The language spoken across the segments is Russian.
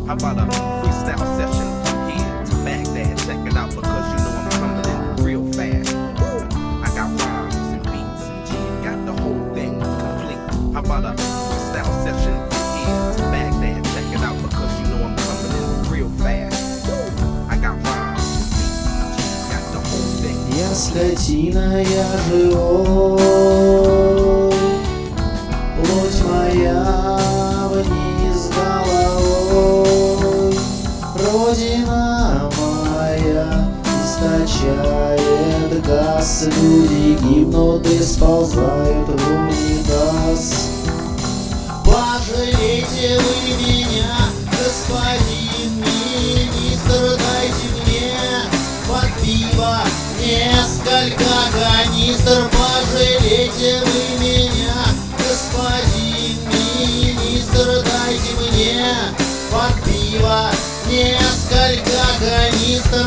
How about a freestyle session from here to Baghdad? Check it out because you know I'm coming in real fast. I got rhymes and beats and G, got the whole thing complete. How about a freestyle session from here to Baghdad? Check it out because you know I'm coming in real fast. I got rhymes and beats and G, got the whole thing. Я скотина, я живой, плоть моя вниз головой. Родина моя источает газ, люди гибнут и сползают в унитаз. Пожалейте вы меня, господин министр, дайте мне под пиво несколько канистр. Пожалейте вы меня, господин министр, дайте мне под пиво несколько канистр.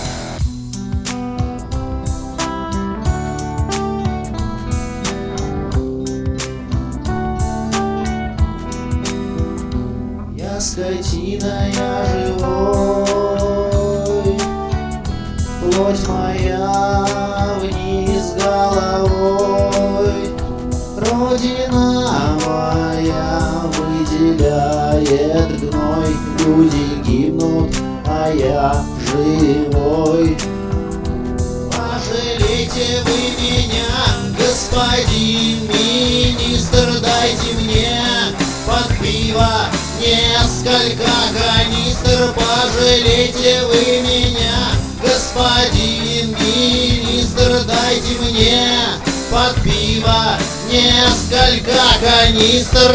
Я скотина, я живой, плоть моя вниз головой. Родина моя выделяет гной, люди гибнут, а я живой. Пожалейте вы меня, господин министр, дайте мне под пиво несколько канистр. Пожалейте вы меня, господин министр, дайте мне под пиво несколько канистр.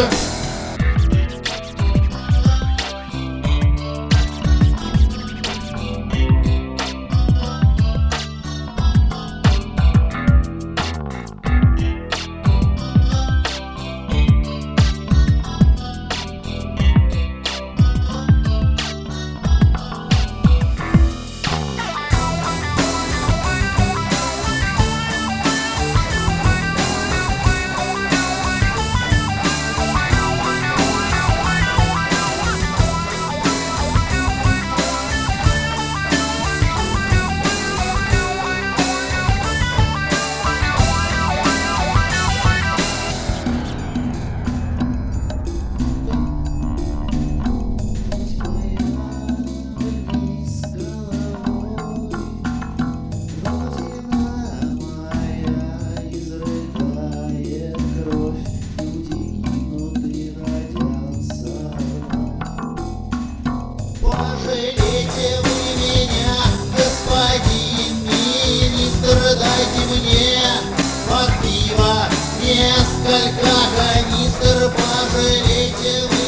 Пожалейте вы меня, господин министр, дайте мне под пиво несколько канистр. Пожалейте вы